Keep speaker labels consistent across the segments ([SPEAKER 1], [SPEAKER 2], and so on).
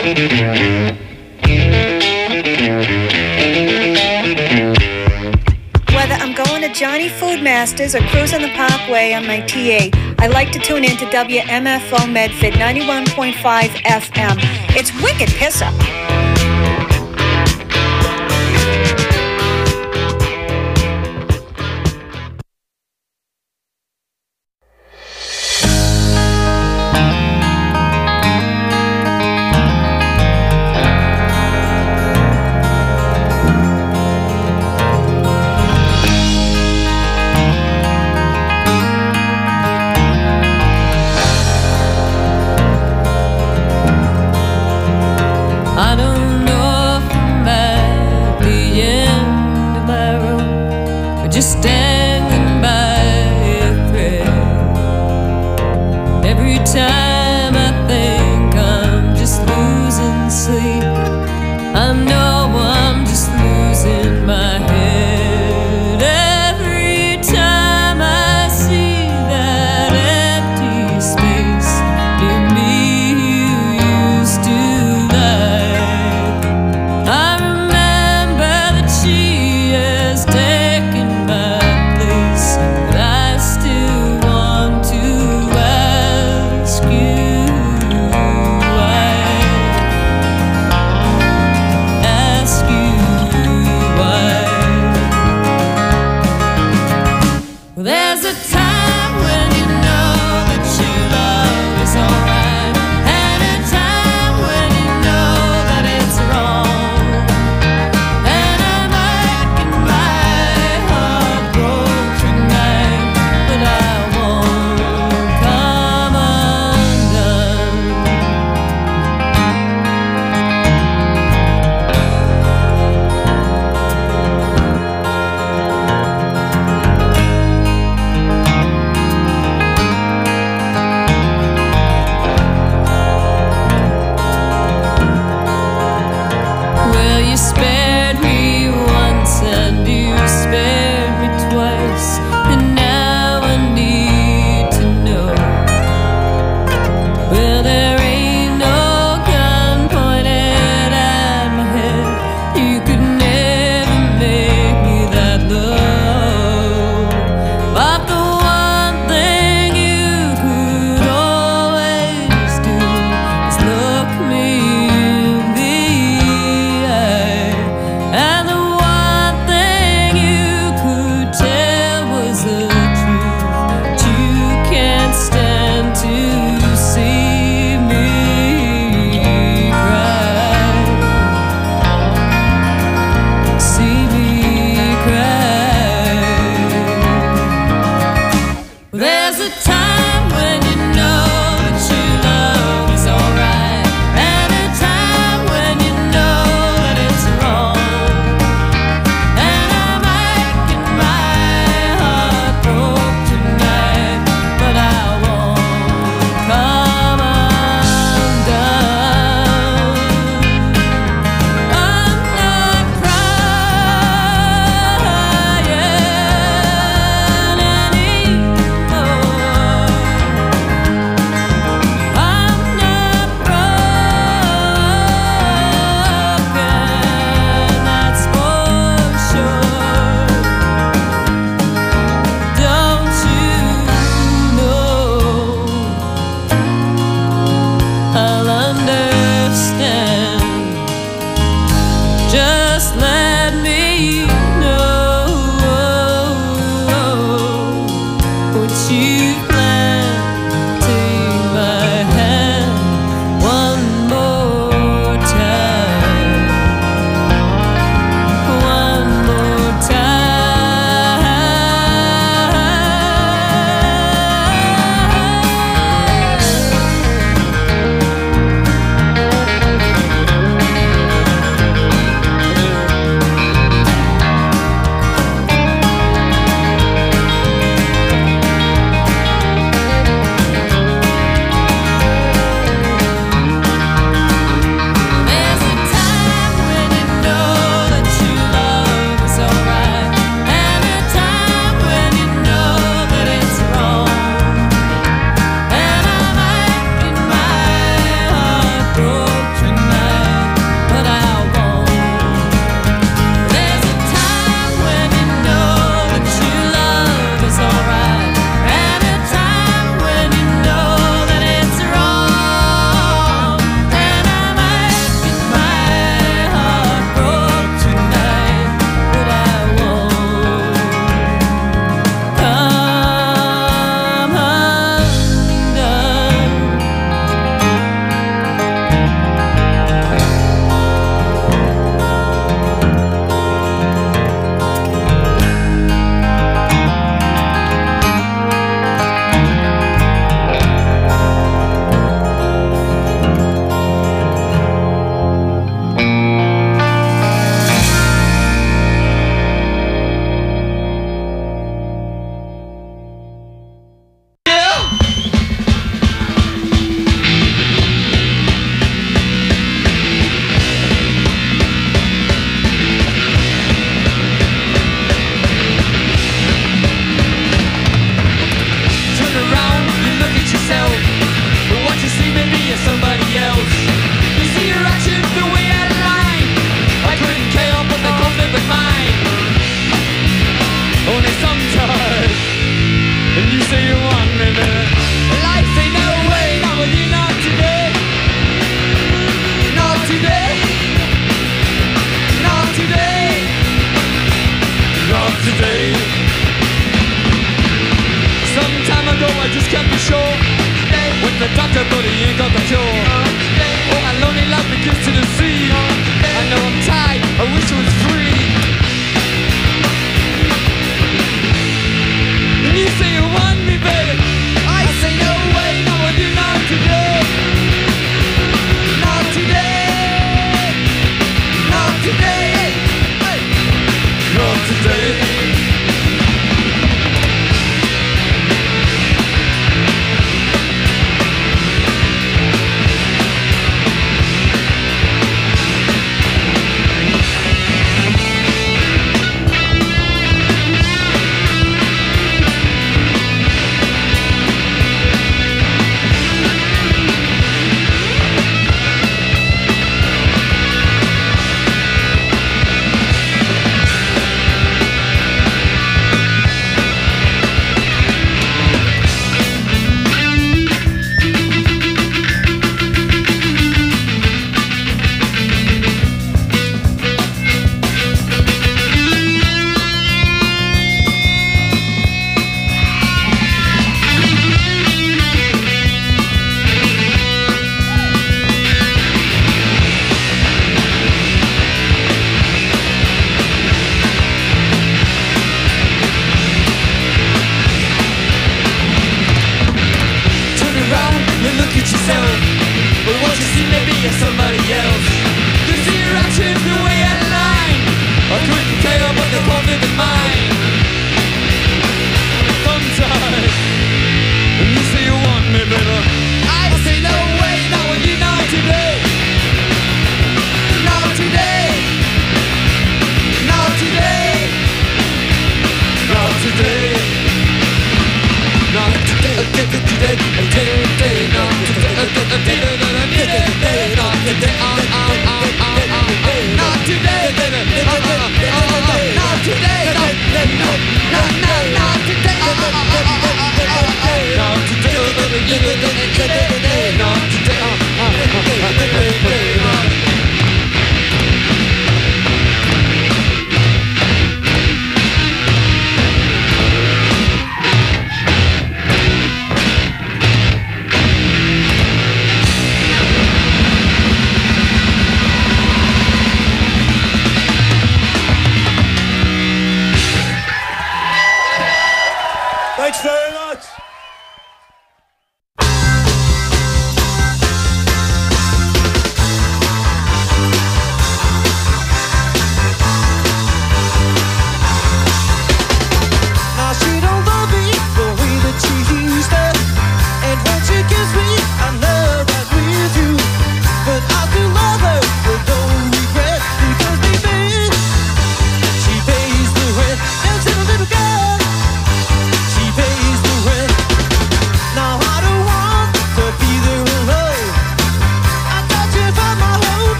[SPEAKER 1] Whether I'm going to Johnny Food Masters or cruising the Parkway on my TA, I like to tune in to WMFO Medford 91.5 FM. It's wicked piss up.
[SPEAKER 2] I don't know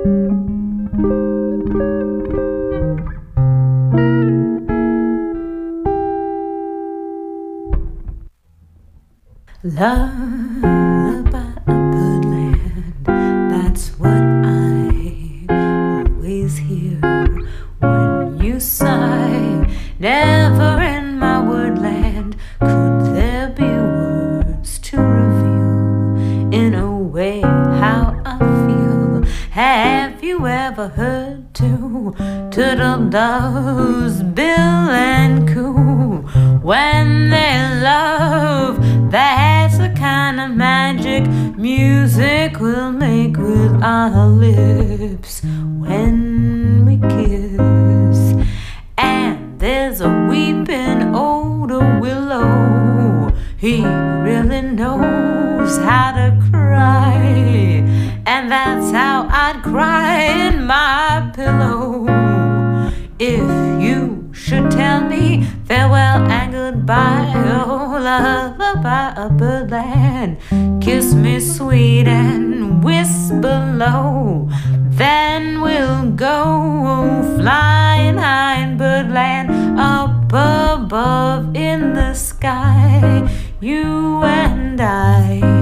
[SPEAKER 2] Lullaby of birdland, that's what I always hear when you sigh. Never in my wordland could there be words to reveal in a way how I feel. Have you ever heard two turtle doves bill and coo when they love? That's the kind of magic music we'll make with our lips when we kiss. And there's a weeping old willow, he really knows how to cry, and that's how I'd cry in my pillow if you should tell me farewell and goodbye. Oh, lullaby of birdland, kiss me sweet and whisper low. Then we'll go flying high in birdland, up above in the sky, you and I.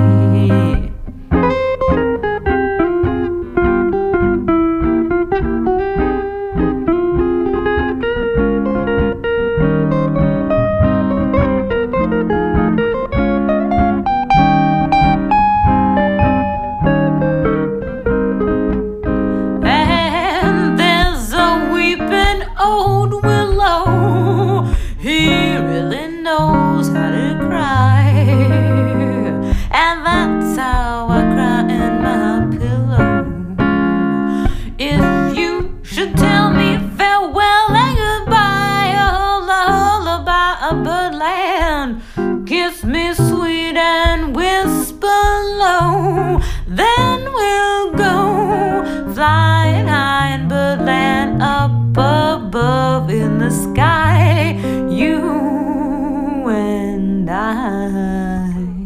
[SPEAKER 2] He really knows how to cry, and that's how I cry in my pillow. If you should tell me farewell and goodbye, oh, lullaby of birdland, kiss me sweet and whisper low. Then we'll go flying high in birdland, up above in the sky, you and I.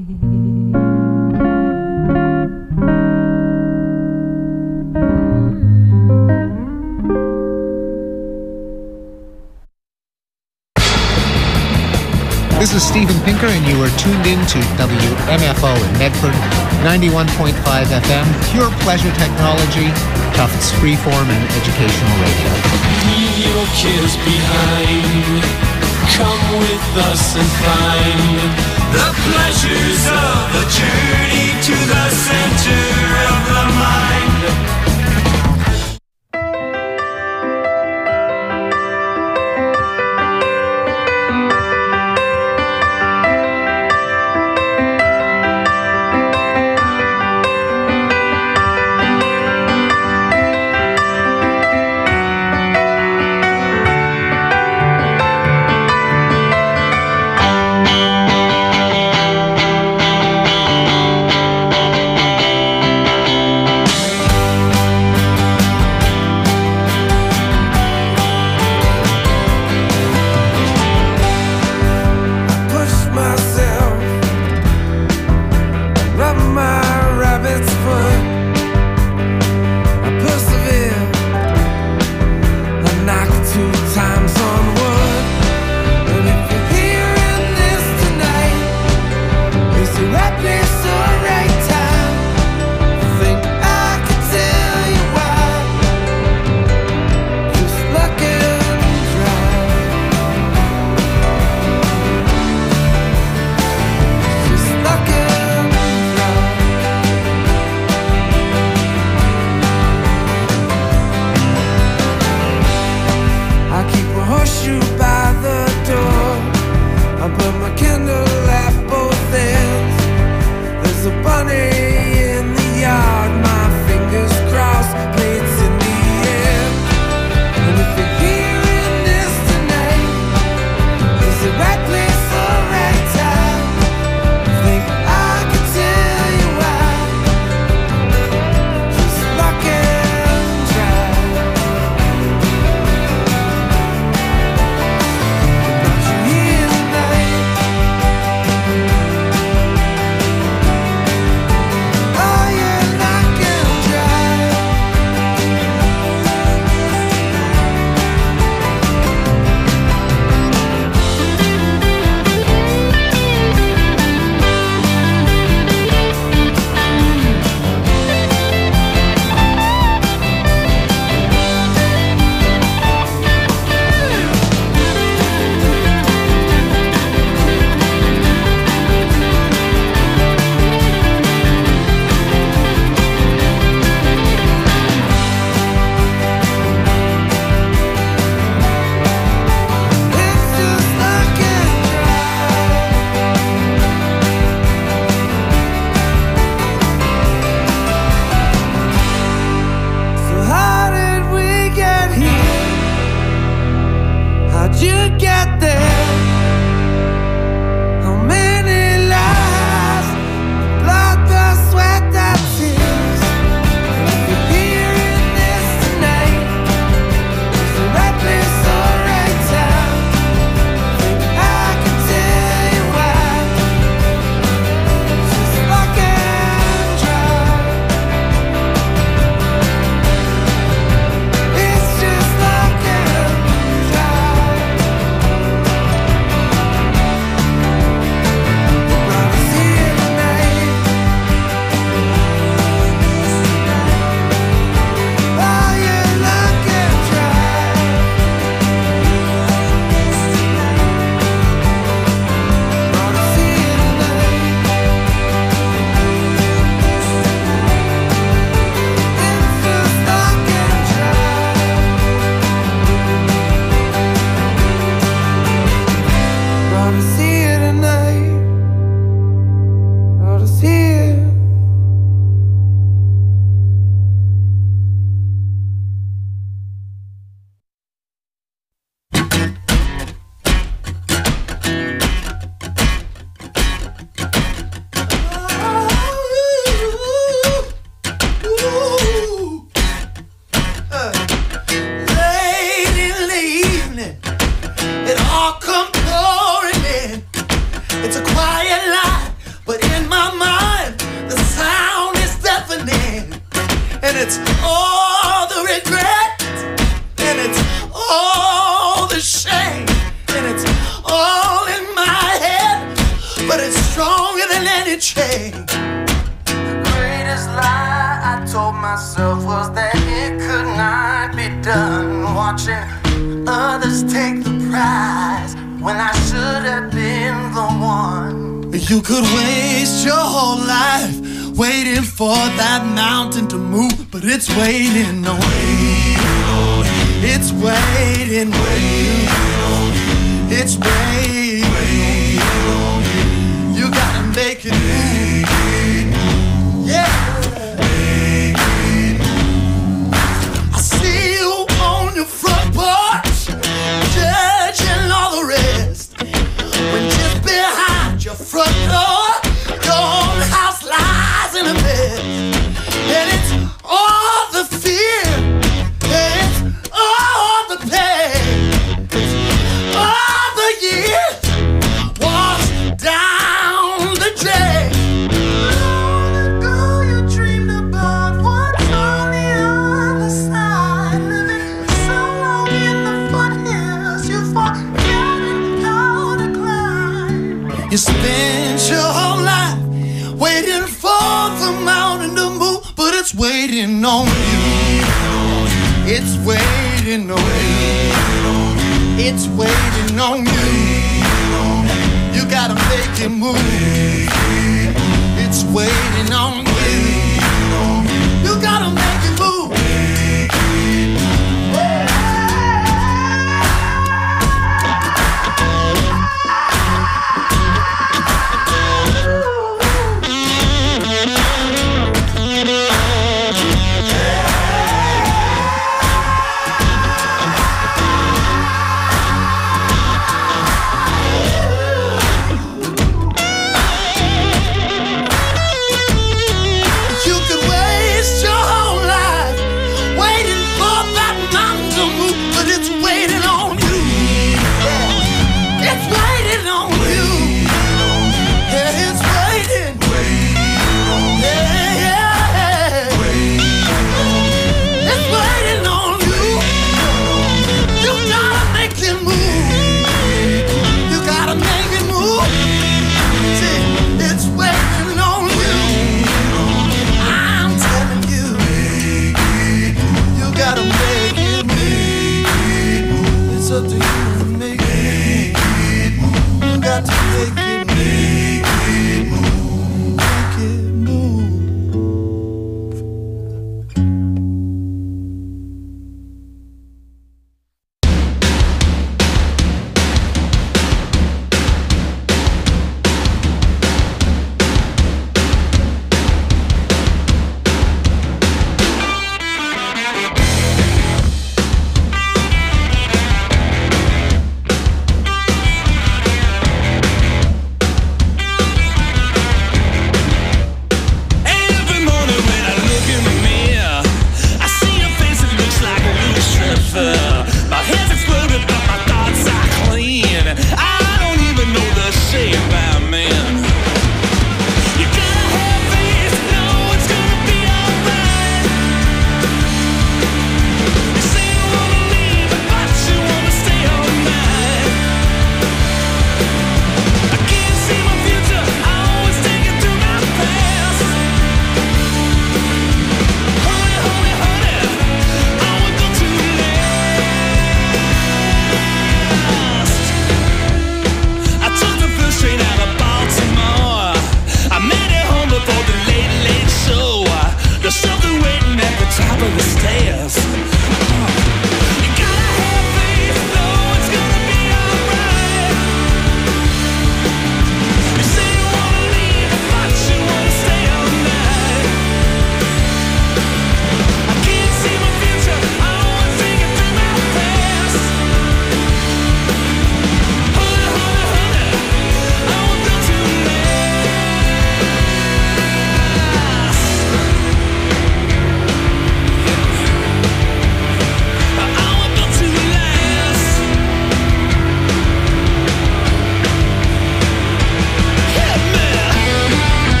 [SPEAKER 3] This is Steven Pinker, and you are tuned in to WMFO in Medford, 91.5 FM, pure pleasure technology, Tufts freeform and educational radio.
[SPEAKER 4] Leave your cares behind, come with us and find the pleasures of a journey to the center of the mind.
[SPEAKER 5] it's all the regret, and it's all the shame, and it's all in my head, but it's stronger than any chain. The greatest lie I told myself was that it could not be done, watching others take the prize when I should have been the one. You could waste your whole life waiting for that mountain to move, but it's waiting on you. It's waiting on you. It's waiting on you. You gotta make it move. Yeah. I see you on your front porch, judging all the rest, when just behind your front door, your own house lies in a mess. And it's all the fear, and it's all the pain, it's all the years washed down the drain. Long ago you dreamed about what's on the other side, living so long in the foothills you forgot how to climb. You spent your whole life waiting for the mountain to move, but it's waiting on you. It's waiting on you. It's waiting on you. You gotta make it move. It's waiting on you. You gotta make it move.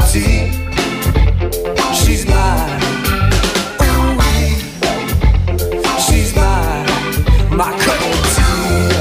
[SPEAKER 5] tea. She's mine. Ooh-wee. She's mine. My cup of tea.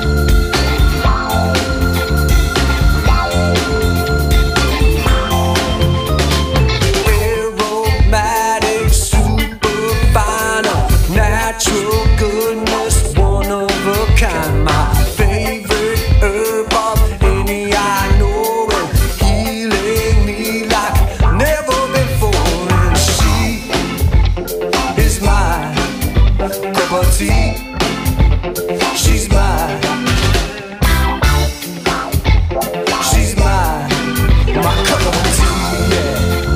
[SPEAKER 5] Aromatic, super fine, natural goodness, one of a kind. My favorite herb of any I know, and healing me like never before. And she is my cup of tea. She's mine. She's mine. My cup of tea, yeah.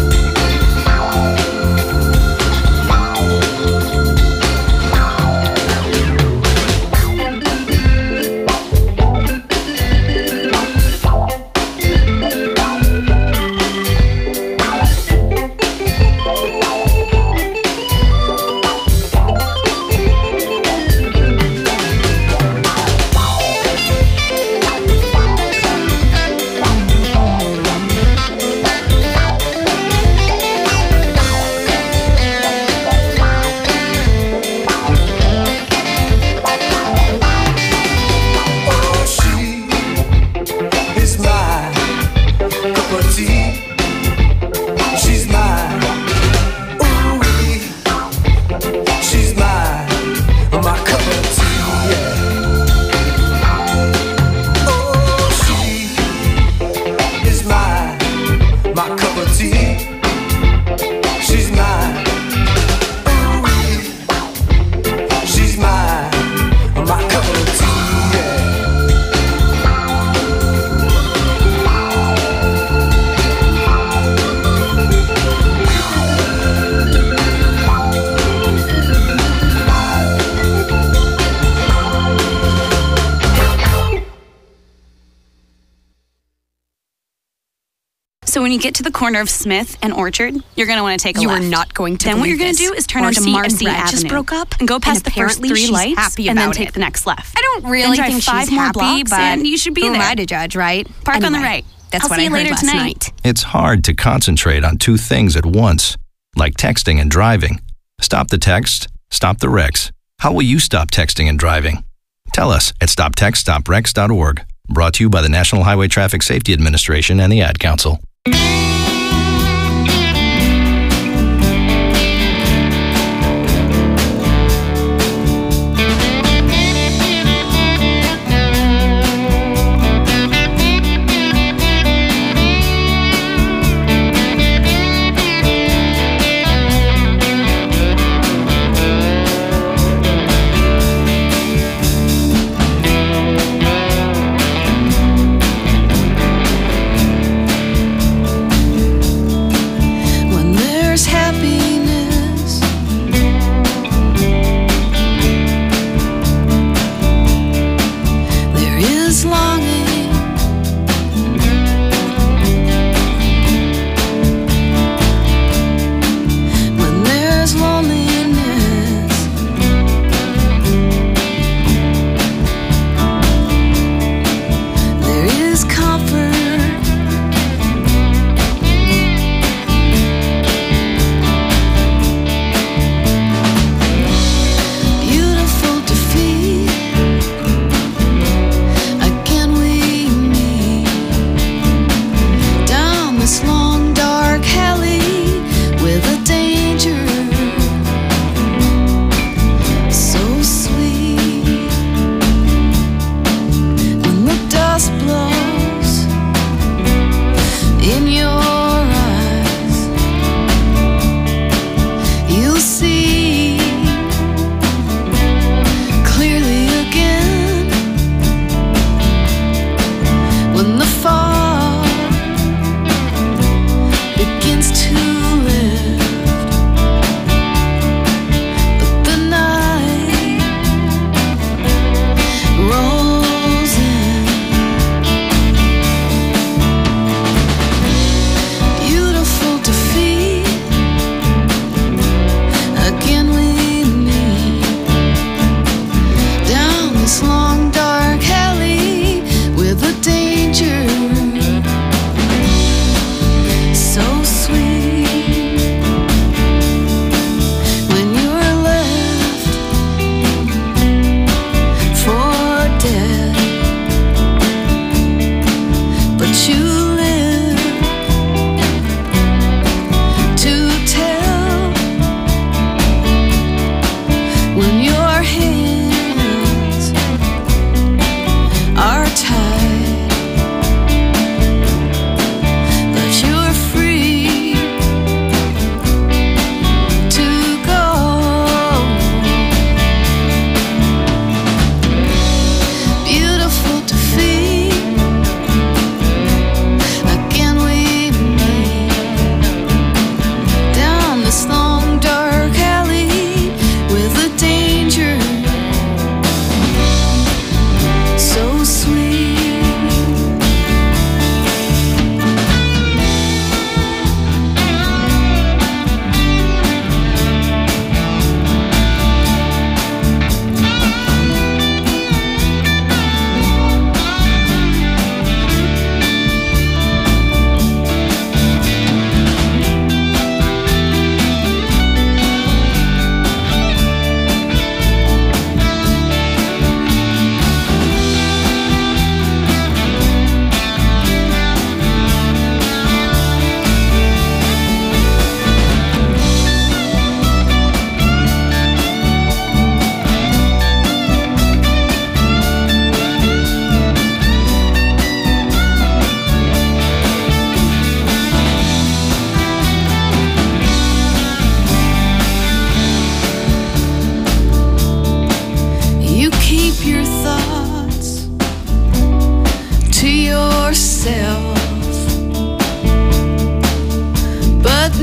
[SPEAKER 5] Oh, she is my cup of tea. She's mine. Ooh-wee. She's mine. My cup of tea, yeah. Oh, she is mine. My cup of tea. She's mine. Ooh-wee. She's mine. My cup of tea, yeah.
[SPEAKER 6] So when you get to the corner of Smith and Orchard, you're going to want to take a
[SPEAKER 7] You
[SPEAKER 6] left.
[SPEAKER 7] are not going to
[SPEAKER 6] Then what
[SPEAKER 7] believe
[SPEAKER 6] you're going to
[SPEAKER 7] this.
[SPEAKER 6] do is turn onto
[SPEAKER 7] Marcy and
[SPEAKER 6] Marcy
[SPEAKER 7] Brad
[SPEAKER 6] Avenue.
[SPEAKER 7] just broke up,
[SPEAKER 6] and go past
[SPEAKER 7] and
[SPEAKER 6] the first
[SPEAKER 7] apparently
[SPEAKER 6] 3
[SPEAKER 7] she's
[SPEAKER 6] lights
[SPEAKER 7] happy
[SPEAKER 6] and then
[SPEAKER 7] about
[SPEAKER 6] take
[SPEAKER 7] it.
[SPEAKER 6] the next left.
[SPEAKER 7] I don't really
[SPEAKER 6] Then
[SPEAKER 7] think
[SPEAKER 6] drive 5
[SPEAKER 7] she's
[SPEAKER 6] more
[SPEAKER 7] happy,
[SPEAKER 6] blocks
[SPEAKER 7] but
[SPEAKER 6] and you should be
[SPEAKER 7] who
[SPEAKER 6] there.
[SPEAKER 7] am I to judge, right?
[SPEAKER 6] Park on the
[SPEAKER 7] Anyway,
[SPEAKER 6] right.
[SPEAKER 7] That's
[SPEAKER 6] I'll
[SPEAKER 7] what
[SPEAKER 6] see
[SPEAKER 7] I
[SPEAKER 6] you
[SPEAKER 7] heard
[SPEAKER 6] later
[SPEAKER 7] last
[SPEAKER 6] tonight.
[SPEAKER 7] night.
[SPEAKER 8] It's hard to concentrate on 2 things at once, like texting and driving. Stop the text, stop the wrecks. How will you stop texting and driving? Tell us at stoptextstopwrecks.org. Brought to you by the National Highway Traffic Safety Administration and the Ad Council.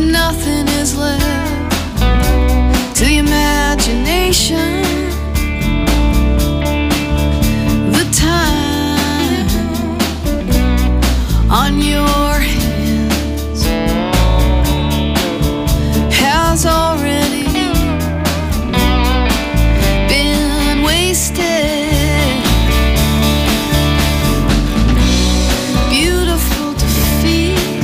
[SPEAKER 7] nothing is left to the imagination. The time on your hands has already been wasted. Beautiful defeat.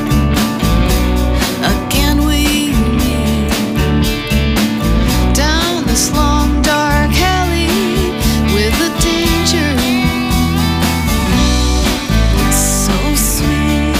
[SPEAKER 7] Again we meet down this long dark alley with the danger so sweet.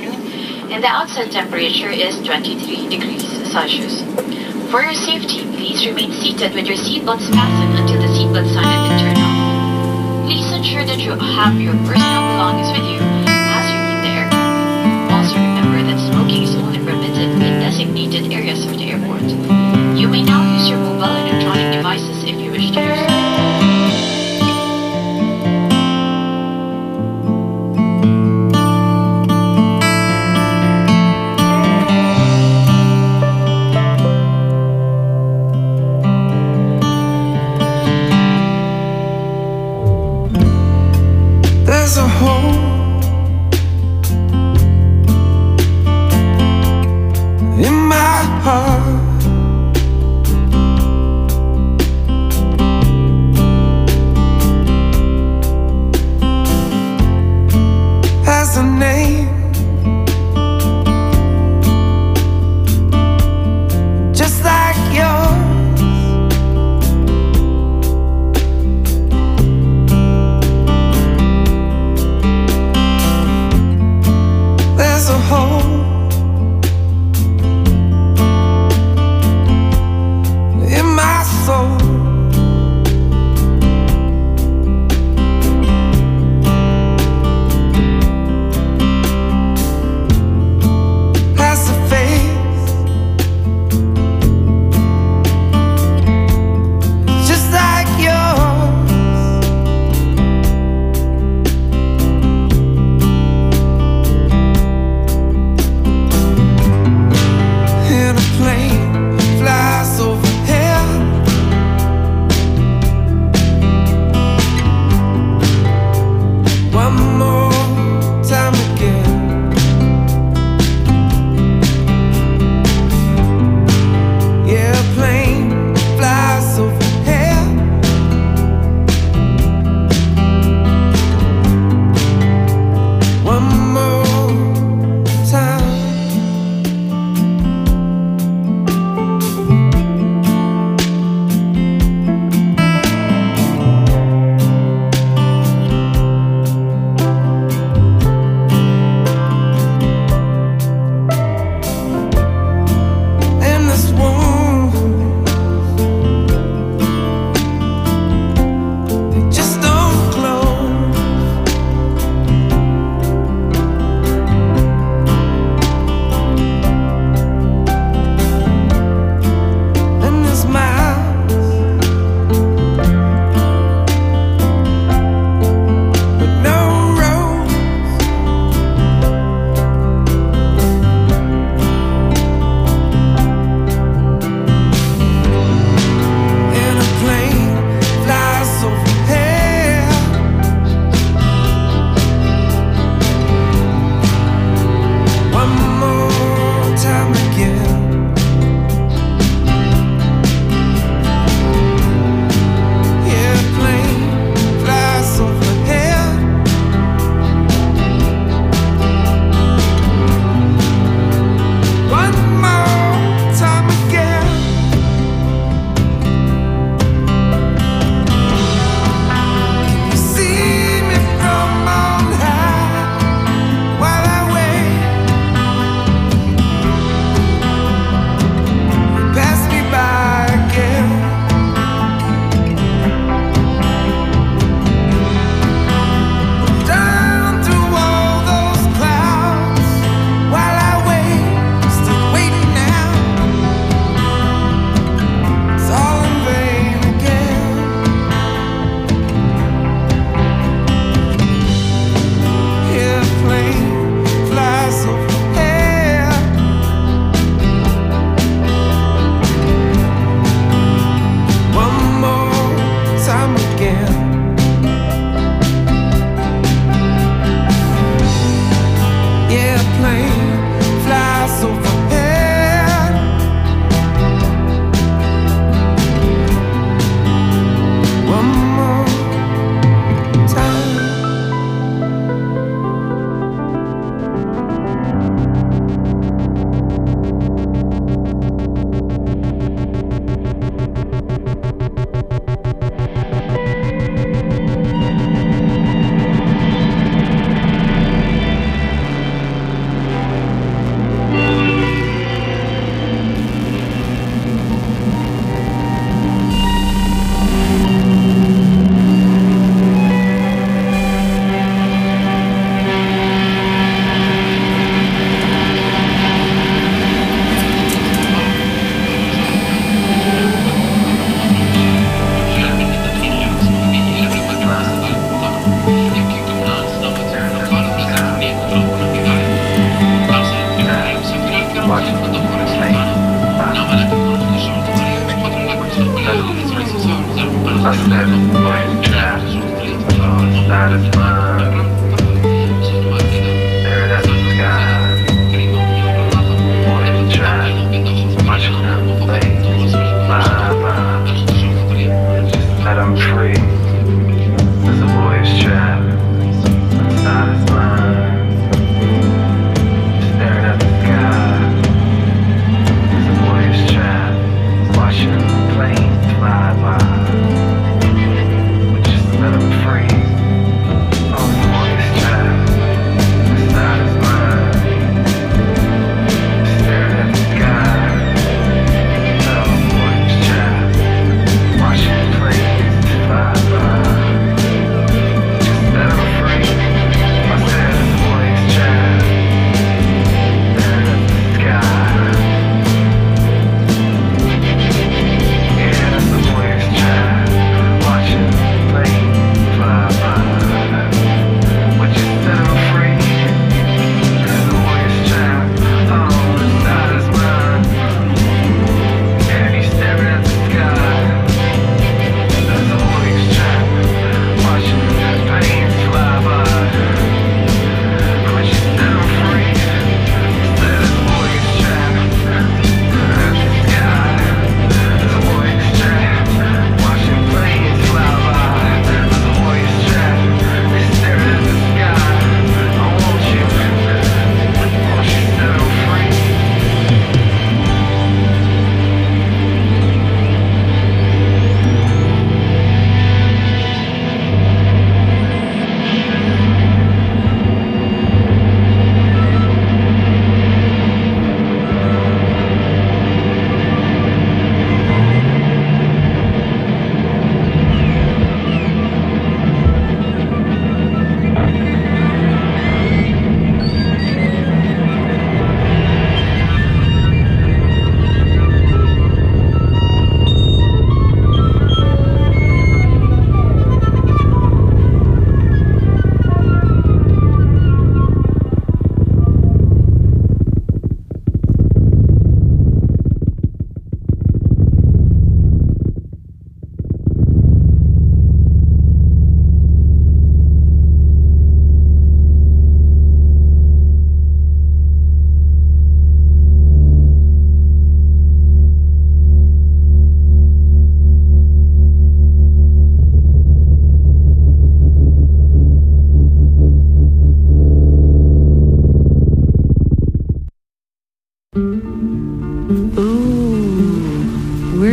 [SPEAKER 9] afternoon, and the outside temperature is 23 degrees Celsius. For your safety, please remain seated with your seatbelts fastened until the seatbelt sign has been turned off. Please ensure that you have your personal belongings with you as you leave the aircraft. Also remember that smoking is only permitted in designated areas of the airport. You may now use your mobile electronic devices if you wish to do so.
[SPEAKER 10] There's a hole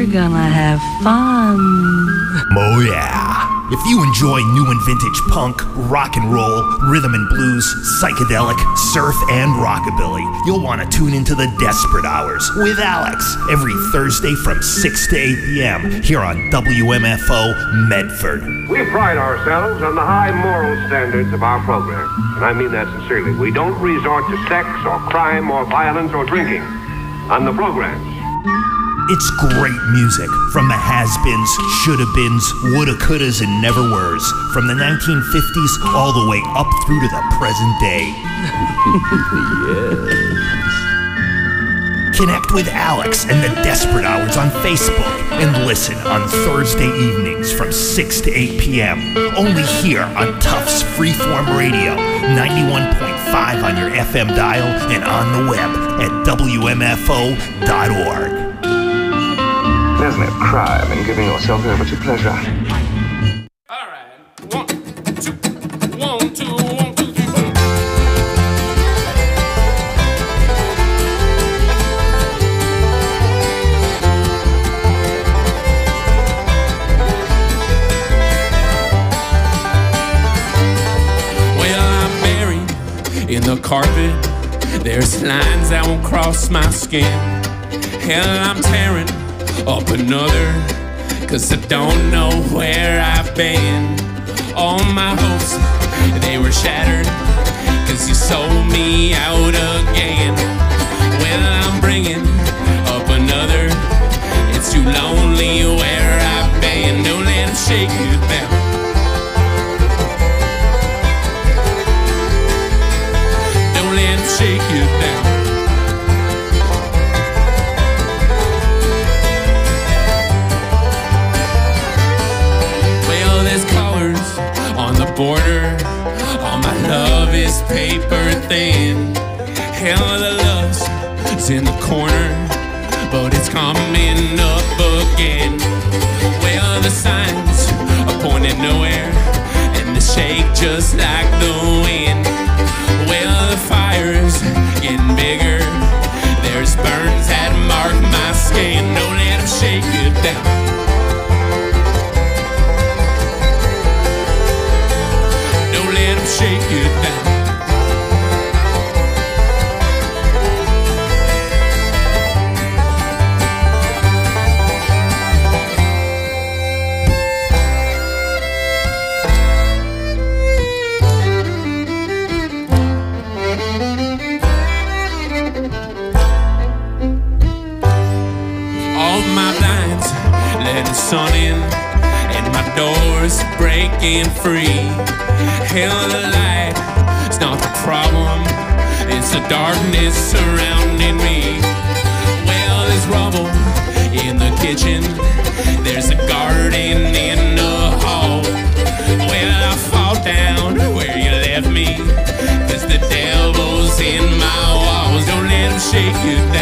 [SPEAKER 2] we're gonna have fun.
[SPEAKER 10] Oh yeah. If you enjoy new and vintage punk, rock and roll, rhythm and blues, psychedelic, surf, and rockabilly, you'll want to tune into the Desperate Hours with Alex every Thursday from 6 to 8 p.m. here on WMFO Medford.
[SPEAKER 11] We pride ourselves on the high moral standards of our program, and I mean that sincerely. We don't resort to sex or crime or violence or drinking on the programs.
[SPEAKER 10] It's great music from the has-beens, shoulda-beens, woulda-couldas, and never-weres, from the 1950s all the way up through to the present day. Yes. Connect with Alex and the Desperate Hours on Facebook and listen on Thursday evenings from 6 to 8 p.m. only here on Tufts Freeform Radio, 91.5 on your FM dial and on the web at WMFO.org.
[SPEAKER 11] There's no crime in giving yourself over to pleasure.
[SPEAKER 4] All right. 1, 2, 1, 2, 1, 2, 3, 4. Well, I'm buried in the carpet. There's lines that won't cross my skin. Hell, I'm tearing up another, 'cause I don't know where I've been. All my hopes, they were shattered, 'cause you sold me out again. Well, I'm bringing up another. It's too lonely where I've been. Don't let them shake you down. Don't let them shake you down. Border, all my love is paper thin. Hell, the lust is in the corner, but it's coming up again. Well, the signs are pointing nowhere, and they shake just like the wind. Well, the fire's getting bigger. There's burns that mark my skin. Don't let them shake you down. Shake you down. All my blinds let the sun in, and my doors breaking free. Hell, the light, it's not the problem, it's the darkness surrounding me. Well, there's rubble in the kitchen, there's a garden in the hall. Well, I fall down where you left me, 'cause the devil's in my walls. Don't let him shake you down.